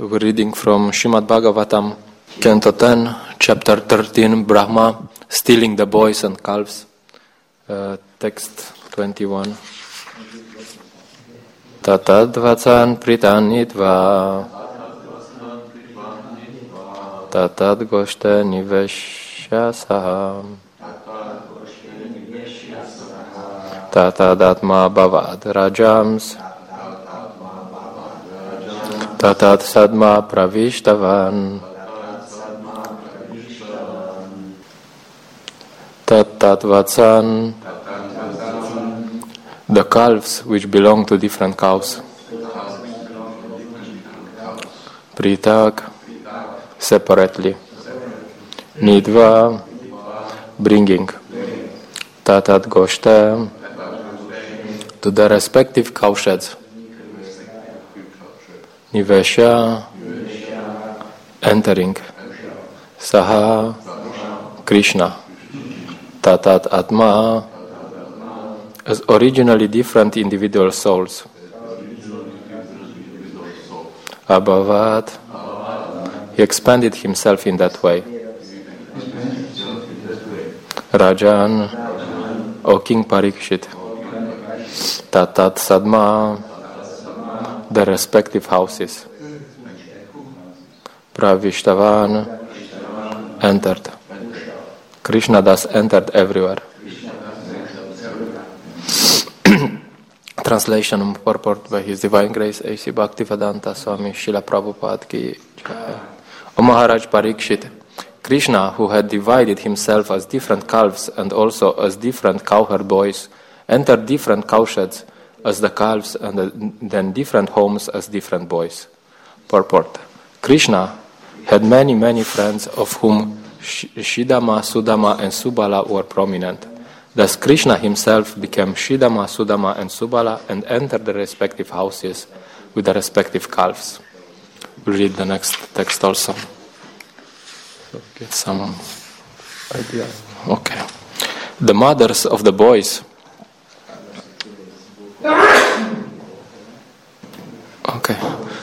We're reading from Srimad Bhagavatam, Canto 10, Chapter 13, Brahma, Stealing the Boys and Calves, text 21. Tatadvacan pritanitva Tatad goshte niveshya saha Tatadatma bhavad rajams Tatat sadma pravishtavan Tatatvacan. The calves which belong to different cows. Pritak, separately. Nidva, bringing. Tatat goshte, to the respective cowsheds. Nivesha, entering. Saha, Krishna. Tatat atma, as originally different individual souls. Abhavat, he expanded himself in that way. Rajan, O King Parikshit. Tatat Sadma, the respective houses. Pravishtavan, entered. Krishna thus entered everywhere. Translation and purport by His Divine Grace A.C. Bhaktivedanta Swami Srila Prabhupada ki Jai. O Maharaj Parikshit, Krishna, who had divided himself as different calves and also as different cowherd boys, entered different cowsheds as the calves and then different homes as different boys. Purport. Krishna had many friends, of whom Shidama, Sudama and Subala were prominent. Thus Krishna himself became Shidama, Sudama and Subala and entered the respective houses with the respective calves. We'll read the next text also. So get some idea. Okay. The mothers of the boys. Okay.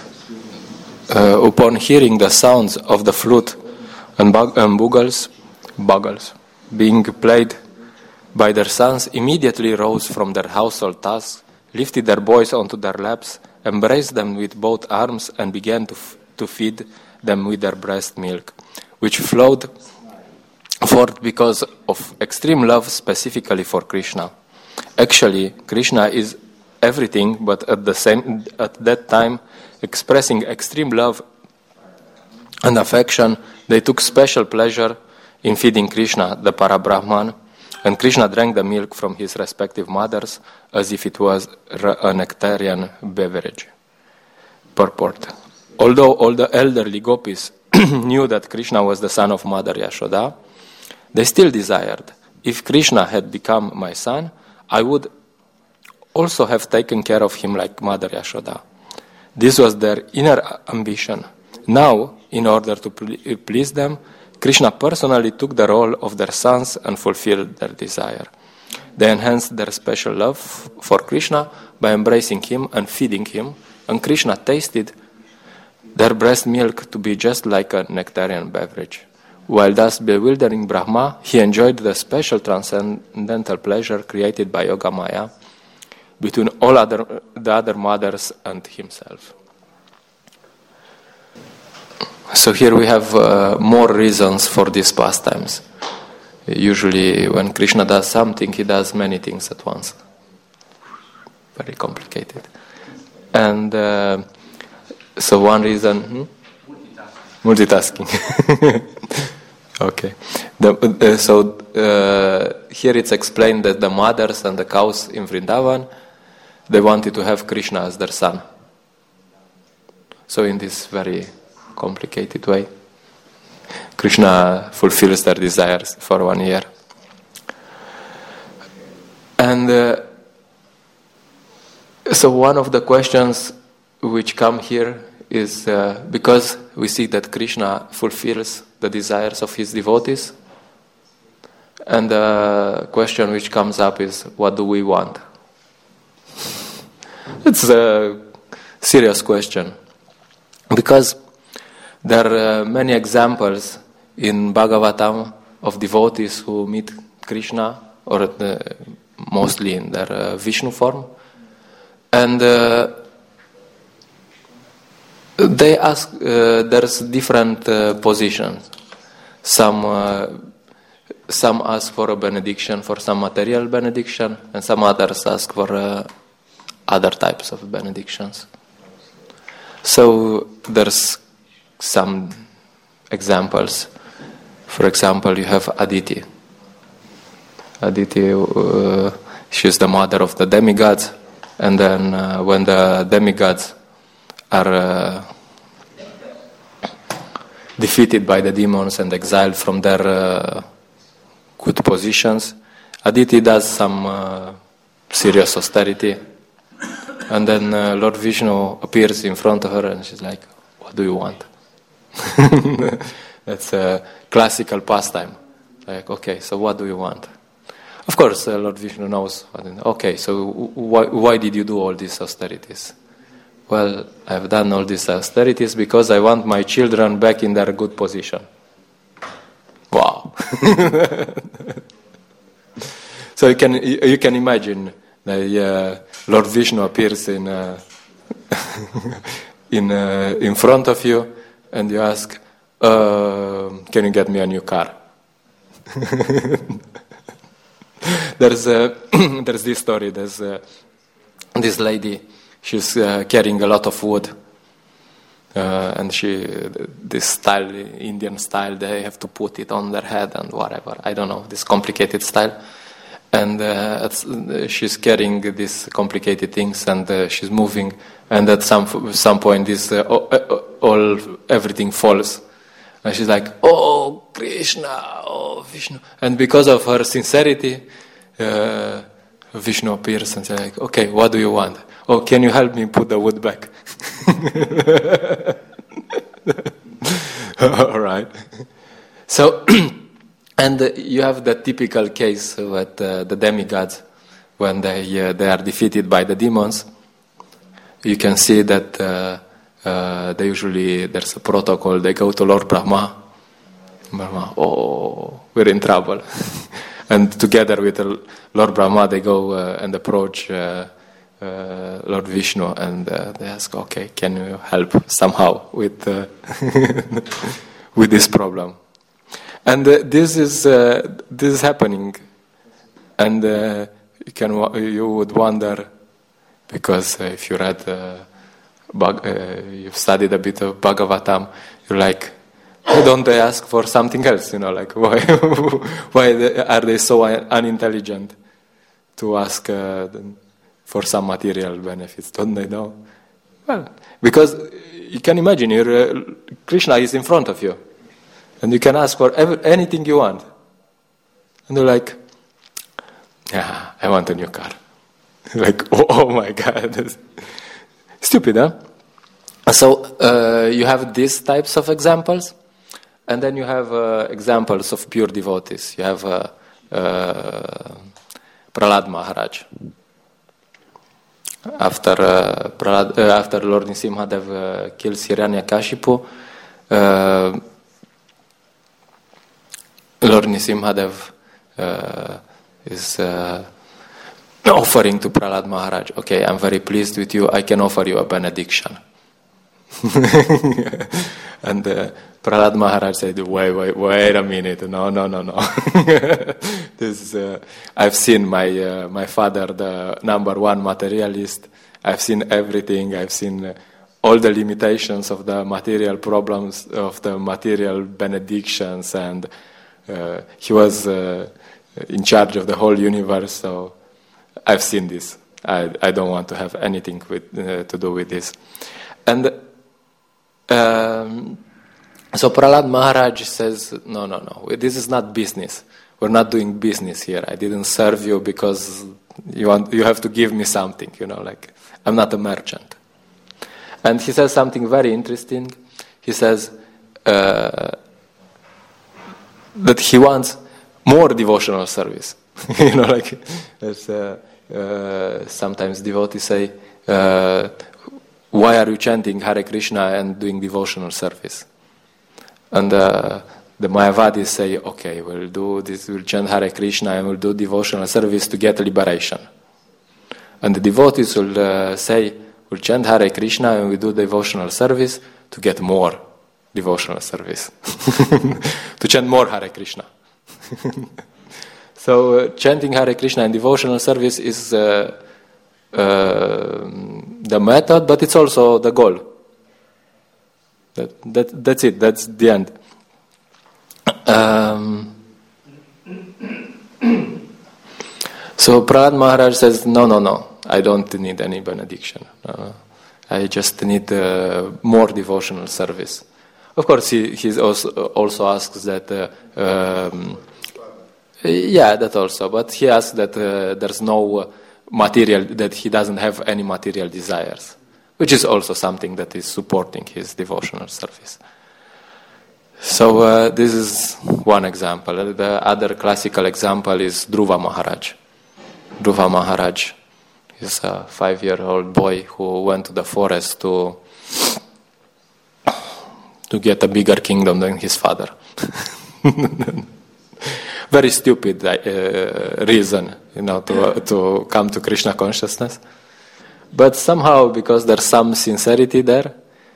Upon hearing the sounds of the flute and bugles being played by their sons, immediately rose from their household tasks, lifted their boys onto their laps, embraced them with both arms, and began to feed them with their breast milk, which flowed forth because of extreme love specifically for Krishna. Actually, Krishna is everything, but at that time, expressing extreme love and affection, they took special pleasure in feeding Krishna, the Parabrahman, and Krishna drank the milk from his respective mothers as if it was a nectarian beverage. Purport. Although all the elderly gopis knew that Krishna was the son of Mother Yashoda, they still desired, if Krishna had become my son, I would also have taken care of him like Mother Yashoda. This was their inner ambition. Now, in order to please them, Krishna personally took the role of their sons and fulfilled their desire. They enhanced their special love for Krishna by embracing him and feeding him, and Krishna tasted their breast milk to be just like a nectarian beverage. While thus bewildering Brahma, he enjoyed the special transcendental pleasure created by Yoga Maya between the other mothers and himself. So here we have more reasons for these pastimes. Usually when Krishna does something, he does many things at once. Very complicated. And so one reason... Multitasking. Okay. Here it's explained that the mothers and the cows in Vrindavan, they wanted to have Krishna as their son. So in this very complicated way, Krishna fulfills their desires for 1 year. And so one of the questions which come here is because we see that Krishna fulfills the desires of his devotees, and the question which comes up is, what do we want? It's a serious question, because There are many examples in Bhagavatam of devotees who meet Krishna, or mostly in their Vishnu form, and they ask. There's different positions. Some ask for a benediction, for some material benediction, and some others ask for other types of benedictions. So there's some examples. For example, you have Aditi. Aditi, she's the mother of the demigods, and then when the demigods are defeated by the demons and exiled from their good positions, Aditi does some serious austerity, and then Lord Vishnu appears in front of her and she's like, "What do you want?" That's a classical pastime. Like, okay, so what do you want? Of course, Lord Vishnu knows. Okay, so why did you do all these austerities? Well, I've done all these austerities because I want my children back in their good position. Wow. So you can imagine that Lord Vishnu appears in front of you, and you ask, "Can you get me a new car?" There's this story. There's this lady. She's carrying a lot of wood, and this style, Indian style, they have to put it on their head and whatever. I don't know, this complicated style. And she's carrying these complicated things, and she's moving. And at some point, this everything falls, and she's like, "Oh Krishna, oh Vishnu!" And because of her sincerity, Vishnu appears and says, like, "Okay, what do you want? Oh, can you help me put the wood back?" All right. So, and you have the typical case with the demigods when they are defeated by the demons. You can see that they usually, there's a protocol. They go to Lord Brahma. Brahma, oh, we're in trouble. And together with Lord Brahma, they go and approach Lord Vishnu, and they ask, "Okay, can you help somehow with with this problem?" And this is happening, and you would wonder, because if you read you've studied a bit of Bhagavatam, you're like, why don't they ask for something else? Like why are they so unintelligent to ask for some material benefits? Don't they know? Well, because you can imagine, Krishna is in front of you, and you can ask for anything you want, and they're like, "Yeah, I want a new car." Like, oh my God, stupid, huh? So you have these types of examples. And then you have examples of pure devotees. You have Prahlad Maharaj. After Lord Nrsimhadev kills Hiranyakashipu, Lord Nrsimhadev is offering to Prahlad Maharaj, "Okay, I'm very pleased with you. I can offer you a benediction." And Prahlad Maharaj said, wait a minute, no. I've seen my father, the number one materialist. I've seen everything. I've seen all the limitations of the material problems, of the material benedictions, and he was in charge of the whole universe. So I've seen this. I don't want to have anything to do with this. And so Prahlad Maharaj says, no, this is not business. We're not doing business here. I didn't serve you because you have to give me something, like I'm not a merchant. And he says something very interesting. He says that he wants more devotional service. Like sometimes devotees say, "Why are you chanting Hare Krishna and doing devotional service?" And the Mayavadis say, okay, we'll do this, we'll chant Hare Krishna and we'll do devotional service to get liberation. And the devotees will say, we'll chant Hare Krishna and we'll do devotional service to get more devotional service. To chant more Hare Krishna. So chanting Hare Krishna and devotional service is the method, but it's also the goal. That's it. That's the end. So Prahlad Maharaj says, no, I don't need any benediction. I just need more devotional service. Of course, he also asks that, that also, but he asks that there's no material, that he doesn't have any material desires, which is also something that is supporting his devotional service. So this is one example. The other classical example is Dhruva Maharaj. Dhruva Maharaj is a 5-year-old boy who went to the forest to get a bigger kingdom than his father. Very stupid reason, to come to Krishna consciousness. But somehow, because there's some sincerity there,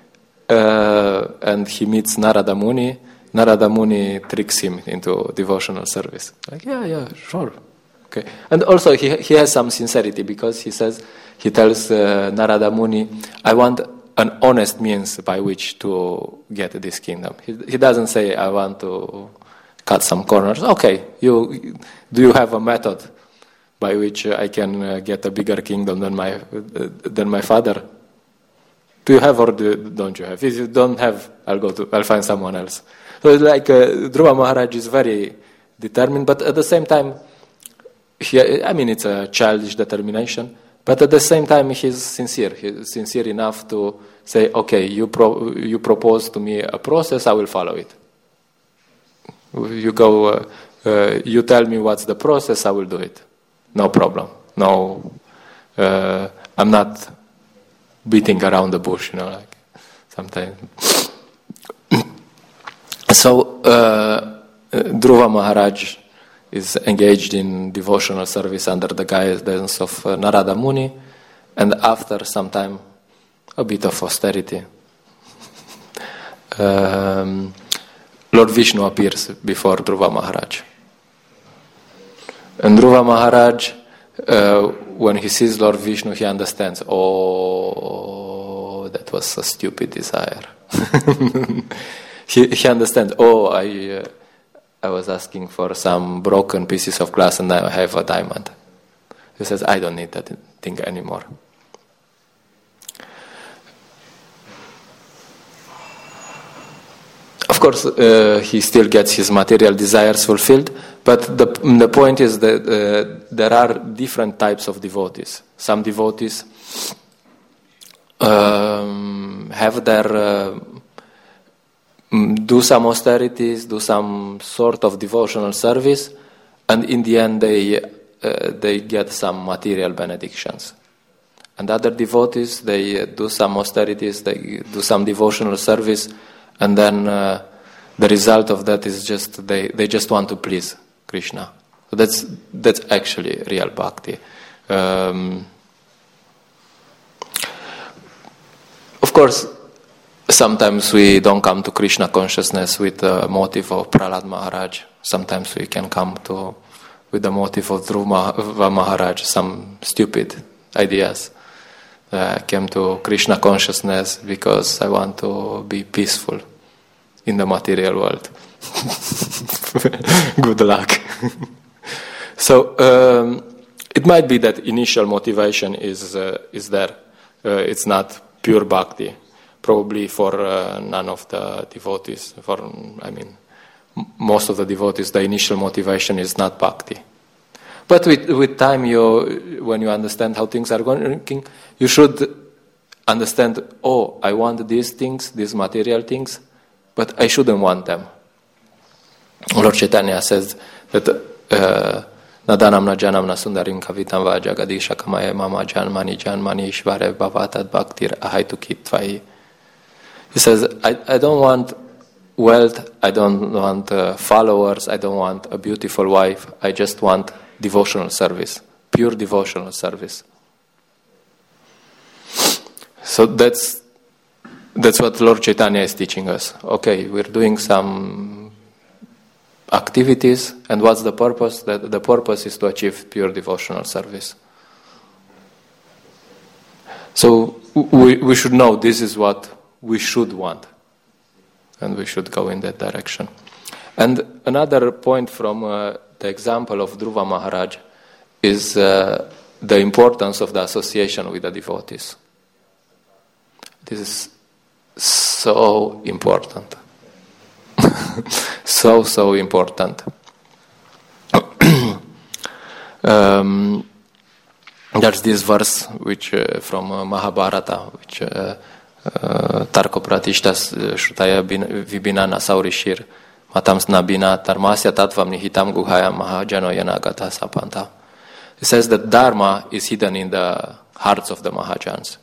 and he meets Narada Muni tricks him into devotional service. Like, yeah, sure. Okay. And also he has some sincerity, because he tells Narada Muni, I want an honest means by which to get this kingdom. He doesn't say, I want to cut some corners. Okay, do you have a method by which I can get a bigger kingdom than my father? Do you have or don't you have? If you don't have, I'll find someone else. So it's like Dhruva Maharaj is very determined, but at the same time, it's a childish determination, but at the same time he's sincere. He's sincere enough to say, okay, you propose to me a process, I will follow it. You go, you tell me what's the process, I will do it. No problem. No, I'm not beating around the bush, like sometimes. So Dhruva Maharaj is engaged in devotional service under the guidance of Narada Muni, and after some time, a bit of austerity, Lord Vishnu appears before Dhruva Maharaj. And Dhruva Maharaj, when he sees Lord Vishnu, he understands, that was a stupid desire. he understands, I was asking for some broken pieces of glass and now I have a diamond. He says, I don't need that thing anymore. Of course, he still gets his material desires fulfilled, but the point is that there are different types of devotees. Some devotees have their do some austerities, do some sort of devotional service, and in the end they get some material benedictions. And other devotees, they do some austerities, they do some devotional service, and then the result of that is just they just want to please Krishna. So that's actually real bhakti. Of course, sometimes we don't come to Krishna consciousness with the motive of Prahlad Maharaj. Sometimes we can come with the motive of Dhruva Maharaj, some stupid ideas. I came to Krishna consciousness because I want to be peaceful in the material world. Good luck. So it might be that initial motivation is there. It's not pure bhakti. Probably for none of the devotees, most of the devotees, the initial motivation is not bhakti. But with time, when you understand how things are working, you should understand, I want these things, these material things, but I shouldn't want them. Lord Chaitanya says that Nadanam na janam na sundarim kavitam va jagadisha kamaye mama janmani ishvare bhavatad bhaktir ahaitu kitvai. He says, I don't want wealth, I don't want followers, I don't want a beautiful wife, I just want devotional service, pure devotional service. So that's what Lord Chaitanya is teaching us. Okay, we're doing some activities, and what's the purpose? The purpose is to achieve pure devotional service. So we should know this is what we should want, and we should go in that direction. And another point from the example of Dhruva Maharaj is the importance of the association with the devotees. This is so important. so important. There's this verse which from Mahabharata, which Tarko Pratishtas Shrutaya Vibhinana Saurishir Matam Snabina Dharmasya Tattvam Nihitam Guhayam Mahajano Yanagata Sapanta. It says that Dharma is hidden in the hearts of the Mahajans.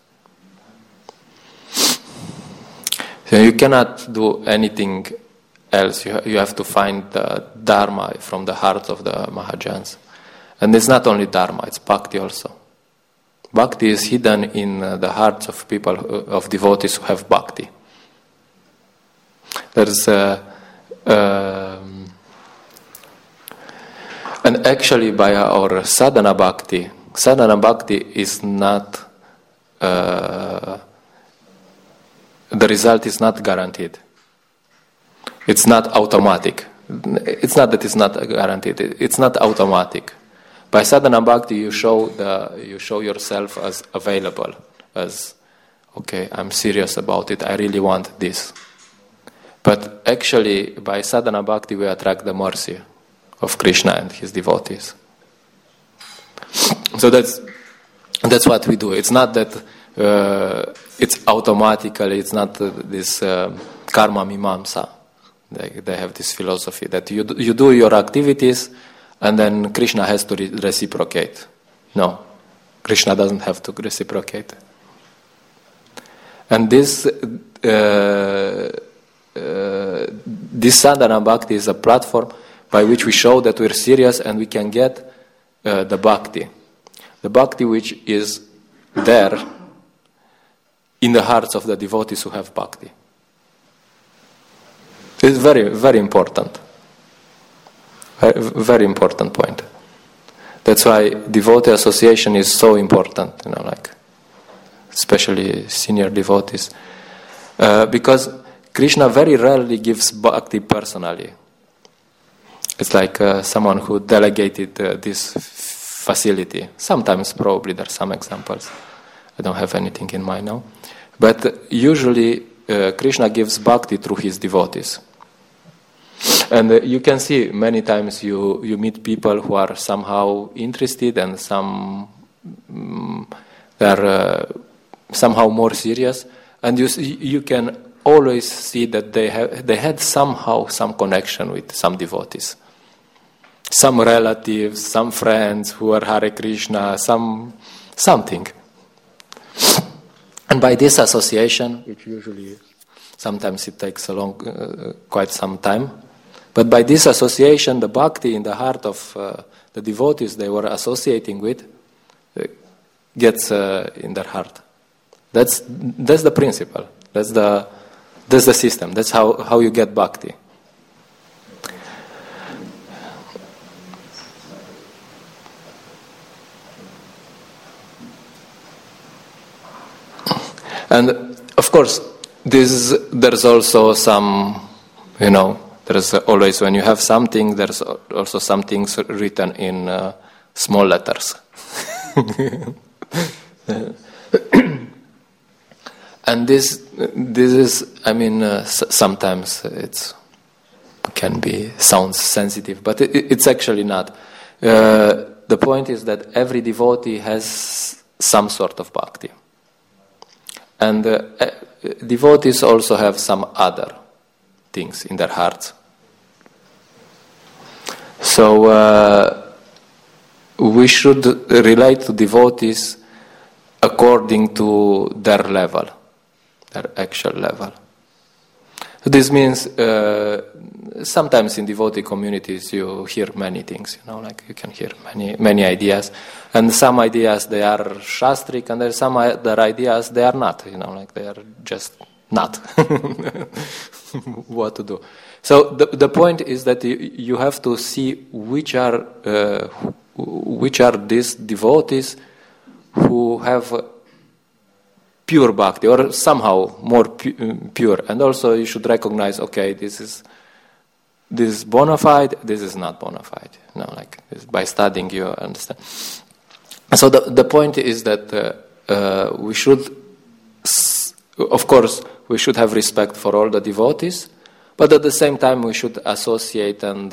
So you cannot do anything else. You have to find the Dharma from the hearts of the Mahajans. And it's not only Dharma, it's Bhakti also. Bhakti is hidden in the hearts of people, of devotees who have Bhakti. There's and actually by our sadhana bhakti is not, the result is not guaranteed. It's not automatic. It's not that it's not guaranteed. It's not automatic. By sadhana bhakti, you show yourself as available, as okay, I'm serious about it. I really want this. But actually, by sadhana bhakti, we attract the mercy of Krishna and his devotees. So that's what we do. It's not that it's automatically. It's not this karma mimamsa. They have this philosophy that you do your activities, and then Krishna has to reciprocate. No, Krishna doesn't have to reciprocate. And this sadhana bhakti is a platform by which we show that we're serious and we can get the bhakti which is there in the hearts of the devotees who have bhakti. It's very, very important. Very important point. That's why devotee association is so important, like especially senior devotees. Because Krishna very rarely gives bhakti personally. It's like someone who delegated this facility. Sometimes probably there are some examples. I don't have anything in mind now. But usually Krishna gives bhakti through his devotees. And you can see many times you meet people who are somehow interested and some are somehow more serious, and you can always see that they had somehow some connection with some devotees, some relatives, some friends who are Hare Krishna, something. And by this association, which usually sometimes it takes quite some time. But by this association, the bhakti in the heart of the devotees they were associating with gets in their heart. That's the principle. That's the system. That's how you get bhakti. And of course, there's also some, there's always, when you have something, there's also some things written in small letters. And this is, sometimes sounds sensitive, but it's actually not. The point is that every devotee has some sort of bhakti. And devotees also have some other things in their hearts. So we should relate to devotees according to their level, their actual level. This means sometimes in devotee communities you hear many things, like you can hear many ideas, and some ideas they are shastric, and there's some other ideas they are not, like they are just not what to do. So the point is that you have to see which are these devotees who have pure bhakti, or somehow more pure, and also you should recognize, okay, this is bona fide, this is not bona fide. Like by studying you understand. So the point is that we should, of course, we should have respect for all the devotees, but at the same time we should associate and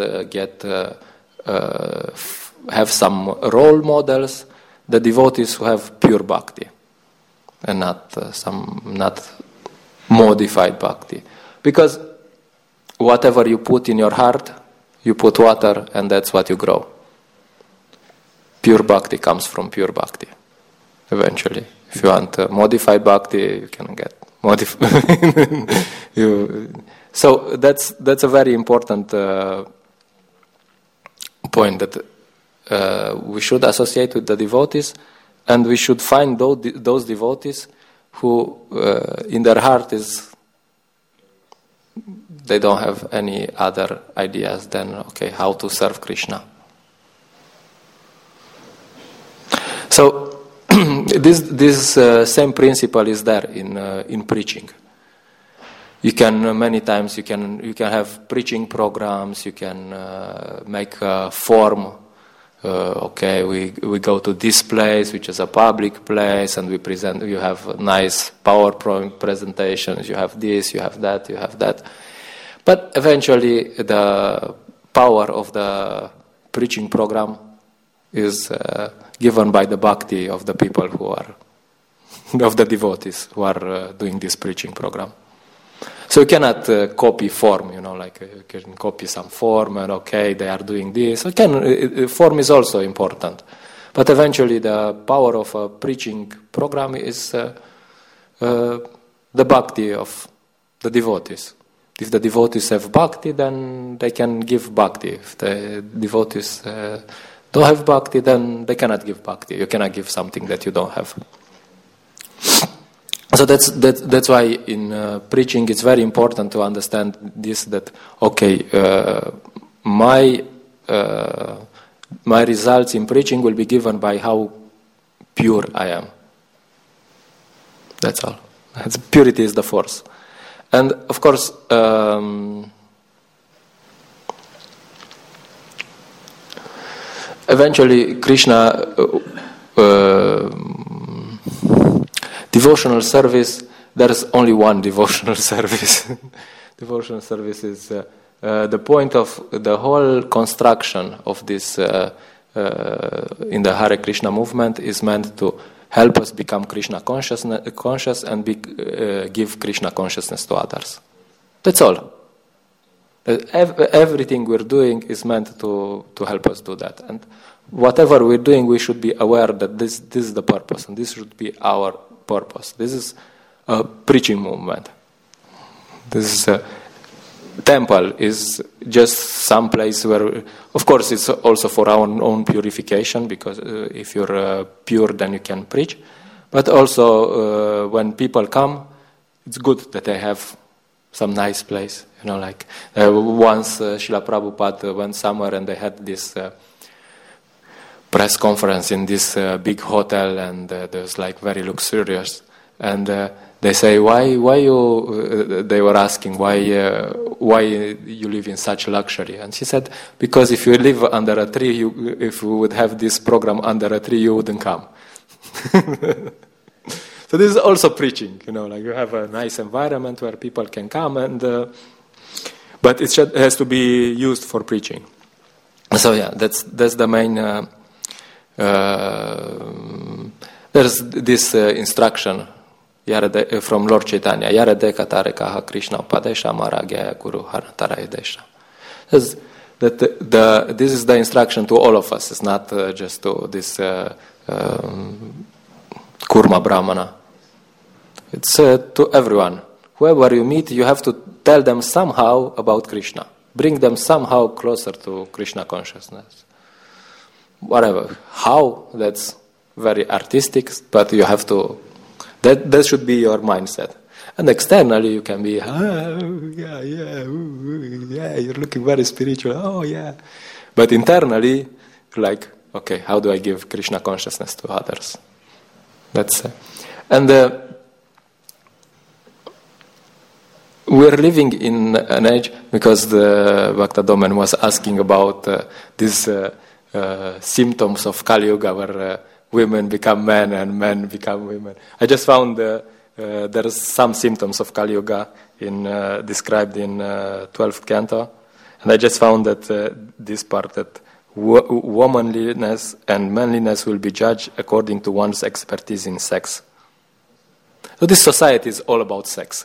have some role models, the devotees who have pure bhakti, and not modified bhakti. Because whatever you put in your heart, you put water, and that's what you grow. Pure bhakti comes from pure bhakti, eventually. If you want modified bhakti, you can get modified. So that's a very important point, that we should associate with the devotees, and we should find those devotees who in their heart they don't have any other ideas than, okay, how to serve Krishna. So this same principle is there in preaching. You can many times you can have preaching programs. You can make a form. Okay, we go to this place, which is a public place, and we present. You have nice PowerPoint presentations. You have this, you have that, you have that. But eventually, the power of the preaching program is given by the bhakti of the people who are of the devotees who are doing this preaching program. So you cannot copy form, like you can copy some form and okay, they are doing this. Form is also important. But eventually the power of a preaching program is the bhakti of the devotees. If the devotees have bhakti, then they can give bhakti. If the devotees don't have bhakti, then they cannot give bhakti. You cannot give something that you don't have. So that's why in preaching it's very important to understand this, that okay, my results in preaching will be given by how pure I am. That's all. Purity is the force. And of course, eventually Krishna devotional service, there is only one devotional service. Devotional service is the point of the whole construction of this in the Hare Krishna movement is meant to help us become Krishna conscious and give Krishna consciousness to others. That's all. Everything we're doing is meant to help us do that. And whatever we're doing, we should be aware that this is the purpose, and this should be our purpose. This is a preaching movement. This is a temple is just some place where, of course, it's also for our own purification, because if you're pure, then you can preach. But also, when people come, it's good that they have some nice place. Like once Srila Prabhupada went somewhere and they had this press conference in this big hotel, and there's like very luxurious, and they say, why you they were asking why you live in such luxury, and she said, because if you live under a tree, if we would have this program under a tree, you wouldn't come. So this is also preaching, like you have a nice environment where people can come, and but it has to be used for preaching. So yeah, that's the main. There's this instruction from Lord Chaitanya. Yarade katare kaha Krishna upadesha maragya guru haratara yadesha. This is the instruction to all of us. It's not just to this Kurma Brahmana. It's to everyone whoever you meet, you have to tell them somehow about Krishna. Bring them somehow closer to Krishna consciousness. Whatever. How, that's very artistic, but you have to, that should be your mindset. And externally you can be, yeah, you're looking very spiritual, oh yeah. But internally, like, okay, how do I give Krishna consciousness to others? That's and we're living in an age, because the Bhakta Domen was asking about these symptoms of Kali Yuga, where women become men and men become women. I just found there are some symptoms of Kali Yuga described in 12th canto, and I just found that this part, that womanliness and manliness will be judged according to one's expertise in sex. So this society is all about sex.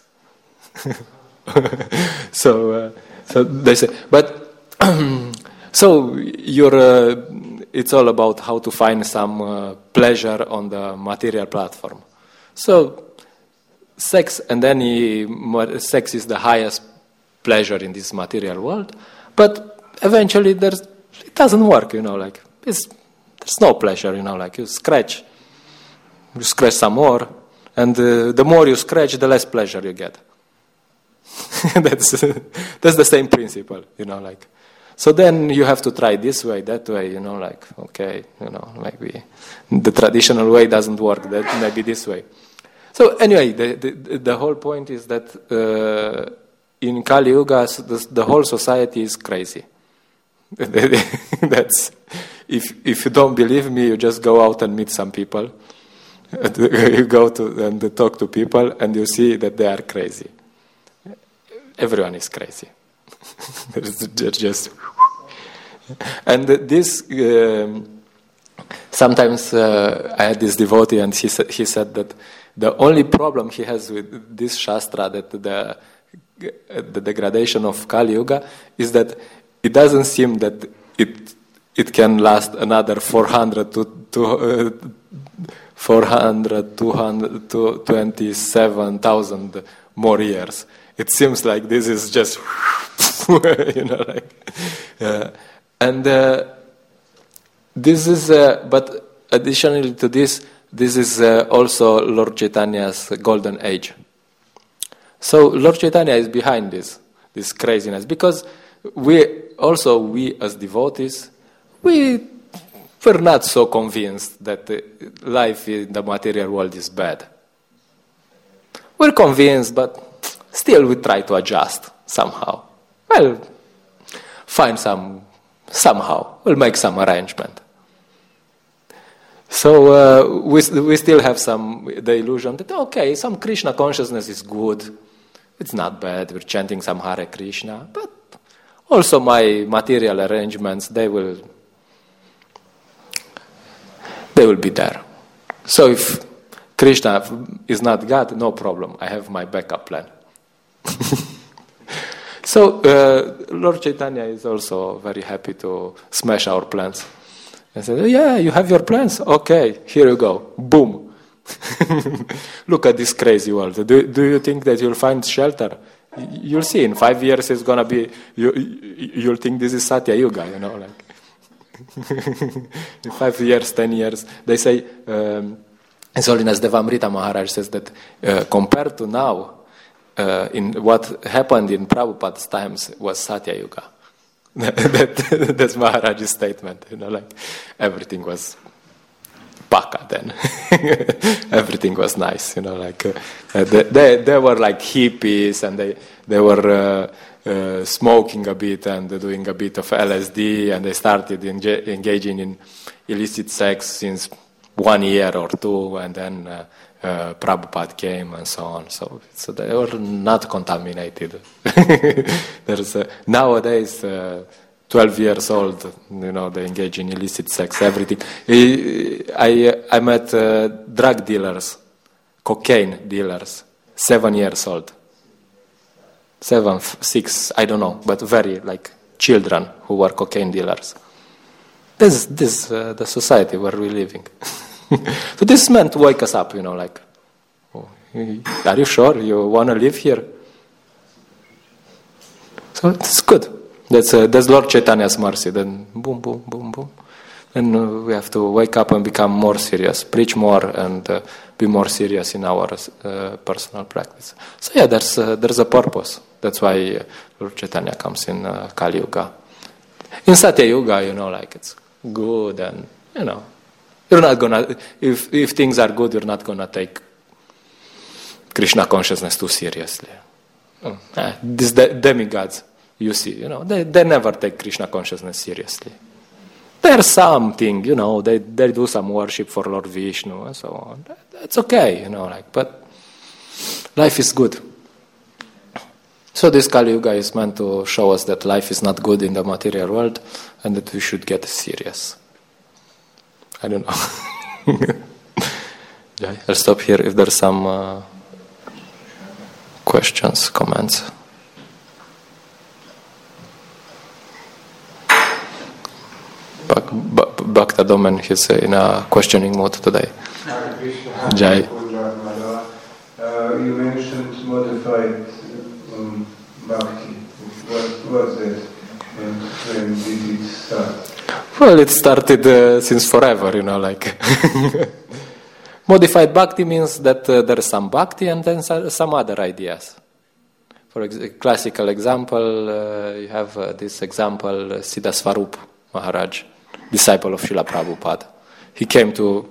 So they say, but so it's all about how to find some pleasure on the material platform. So sex sex is the highest pleasure in this material world, but eventually it doesn't work, like there's no pleasure, like you scratch some more, and the more you scratch, the less pleasure you get. That's the same principle, like. So then you have to try this way, that way, like, okay, maybe the traditional way doesn't work, that maybe this way. So anyway, the whole point is that in Kali Yuga, the whole society is crazy. That's, if you don't believe me, you just go out and meet some people. You go to and talk to people, and you see that they are crazy. Everyone is crazy. They're just, and this. Sometimes I had this devotee, and he said that the only problem he has with this shastra, that the degradation of Kali Yuga, is that it doesn't seem that it can last another 227,000 more years. It seems like this is just, and this is, but additionally to this is also Lord Chaitanya's golden age. So Lord Chaitanya is behind this craziness, because we as devotees, we're not so convinced that life in the material world is bad. We're convinced, but still we try to adjust somehow. Well, find somehow, we'll make some arrangement. So we still have the illusion that, okay, some Krishna consciousness is good. It's not bad. We're chanting some Hare Krishna. But also my material arrangements, they will be there. So if Krishna is not God, no problem. I have my backup plan. So Lord Chaitanya is also very happy to smash our plans. And said, oh, yeah, you have your plans? Okay, here you go. Boom. Look at this crazy world. Do you think that you'll find shelter? You'll see. In 5 years it's going to be, you'll think this is Satya Yuga, like. In 5 years, 10 years. They say, His Holiness Devamrita Maharaj says that compared to now, in what happened in Prabhupada's times was Satya Yuga. That's Maharaj's statement, like everything was baka then. Everything was nice, like they were like hippies, and they were smoking a bit and doing a bit of LSD, and they started engaging in illicit sex since 1 year or 2, and then Prabhupada came and so on. So they were not contaminated. There's nowadays 12 years old, they engage in illicit sex, everything. I met drug dealers, cocaine dealers, 7 years old. 7, 6, I don't know, but very like children who were cocaine dealers. This is the society where we're living. So this is meant to wake us up, like, oh, Are you sure you want to live here? So it's good. That's Lord Chaitanya's mercy. Then boom, boom, boom, boom. And we have to wake up and become more serious, preach more, and be more serious in our personal practice. So yeah, there's a purpose. That's why Lord Chaitanya comes in Kali Yuga. In Satya Yuga, like it's good, and you're not gonna. If things are good, you're not gonna take Krishna consciousness too seriously. These demigods, you see, they never take Krishna consciousness seriously. There's something, they do some worship for Lord Vishnu and so on. That's okay, but life is good. So this Kali Yuga is meant to show us that life is not good in the material world and that we should get serious. I don't know. I'll stop here if there's some questions, comments. Bhakta Domen, he's in a questioning mode today. Jai. You mentioned modified bhakti. What was it and when did it start? Well, it started since forever, Modified bhakti means that there is some bhakti and then some other ideas. For classical example, you have this example, Siddha Swarup Maharaj, disciple of Srila Prabhupada. He came to,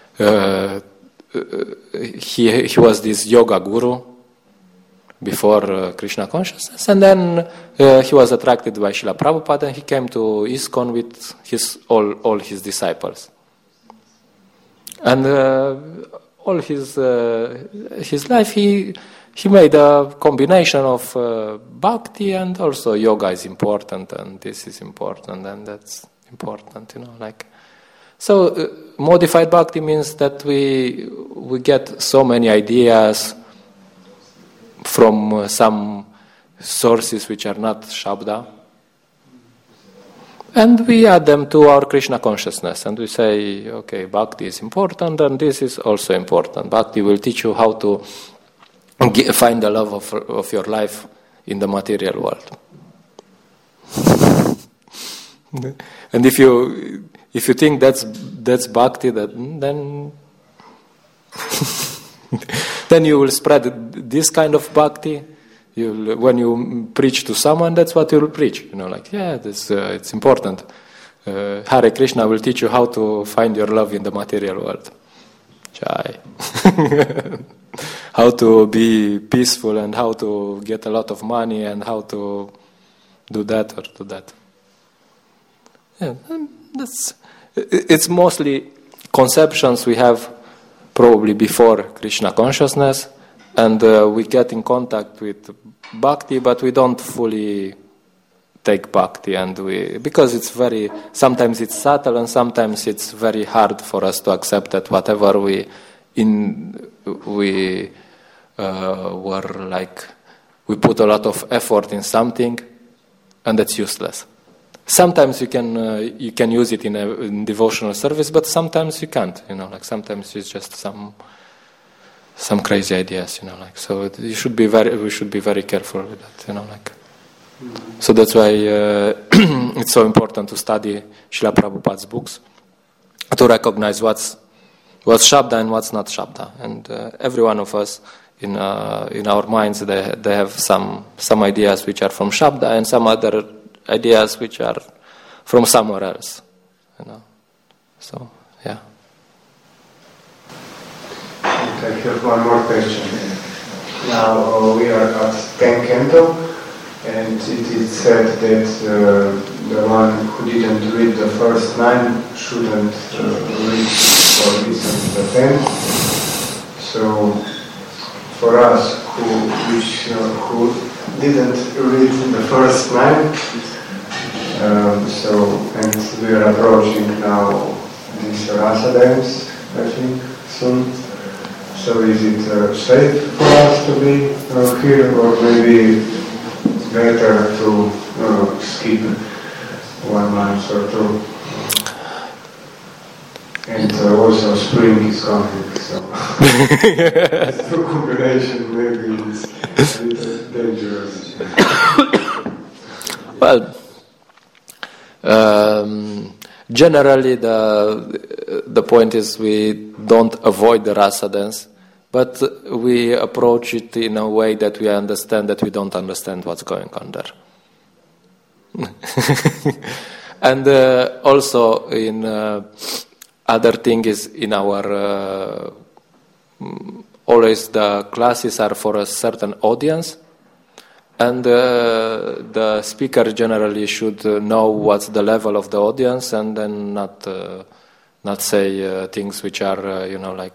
he was this yoga guru before Krishna consciousness, and then he was attracted by Srila Prabhupada, and he came to ISKCON with all his disciples. And all his life, he made a combination of bhakti and also yoga is important, and this is important, and that's important, So modified bhakti means that we get so many ideas from some sources which are not Shabda, and we add them to our Krishna consciousness, and we say, okay, bhakti is important, and this is also important. Bhakti will teach you how to find the love of your life in the material world. And if you think that's bhakti, then then you will spread this kind of bhakti. When you preach to someone, that's what you will preach. It's important. Hare Krishna will teach you how to find your love in the material world. Jai. How to be peaceful and how to get a lot of money and how to do that or do that. Yeah, it's mostly conceptions we have probably before Krishna consciousness, and we get in contact with bhakti, but we don't fully take bhakti, and because sometimes it's subtle and sometimes it's very hard for us to accept that whatever we put a lot of effort in something, and that's useless. Sometimes you can use it in devotional service, but sometimes you can't. Sometimes it's just some crazy ideas. So we should be very careful with that. So that's why it's so important to study Srila Prabhupada's books to recognize what's Shabda and what's not Shabda. And every one of us in our minds they have some ideas which are from Shabda and some other ideas which are from somewhere else, So, yeah. I have one more question. Now we are at Tenkenko, and it is said that the one who didn't read the first 9 shouldn't read or listen to the 10th. So, for us who didn't read the first 9, and we are approaching now these Rasa dance, I think, soon. So is it safe for us to be here, or maybe better to skip 1 month or 2? And also spring is coming, so this combination maybe is a little dangerous. Well, generally the point is we don't avoid the rasa dance, but we approach it in a way that we understand that we don't understand what's going on there. And also in other thing is in our always the classes are for a certain audience, and the speaker generally should know what's the level of the audience, and then not say things which are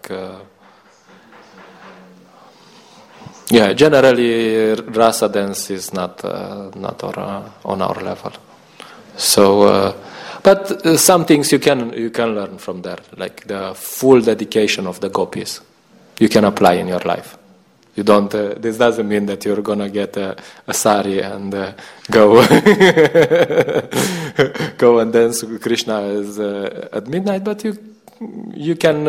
generally rasa dance is not on our level. So, but some things you can learn from there, like the full dedication of the gopis, you can apply in your life. You don't. This doesn't mean that you're gonna get a sari and go go and dance with Krishna at midnight, but you can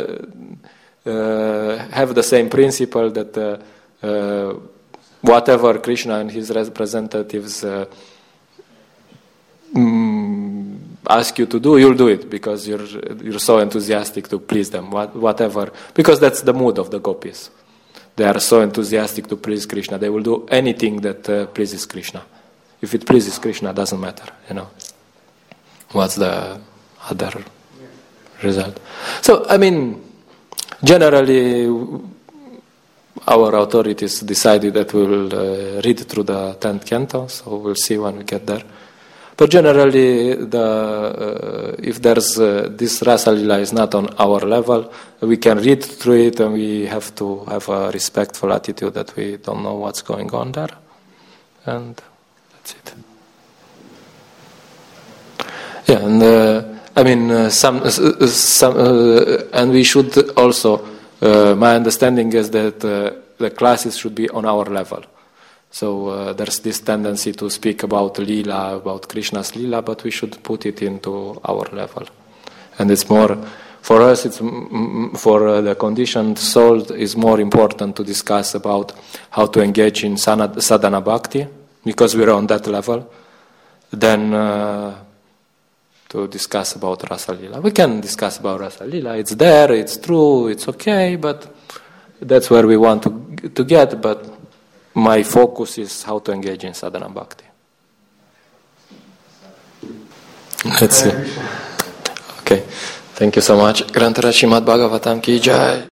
have the same principle that whatever Krishna and his representatives ask you to do, you'll do it because you're so enthusiastic to please them. Whatever, because that's the mood of the gopis. They are so enthusiastic to please Krishna. They will do anything that pleases Krishna. If it pleases Krishna, doesn't matter. What's the other result? So, I mean, generally, our authorities decided that we will read through the 10th canto, so we'll see when we get there. But generally, if there's this Rasa Lila is not on our level, we can read through it, and we have to have a respectful attitude that we don't know what's going on there, and that's it. Yeah, and I mean, and we should also. My understanding is that the classes should be on our level. So there's this tendency to speak about Lila, about Krishna's Lila, but we should put it into our level. And it's more, for us, it's for the conditioned soul, is more important to discuss about how to engage in sadhana bhakti, because we're on that level, than to discuss about Rasa Lila. We can discuss about Rasa Lila. It's there, it's true, it's okay, but that's where we want to get, but my focus is how to engage in sadhana bhakti. Let's see. Okay. Thank you so much. Grantara Srimad Bhagavatam ki jai.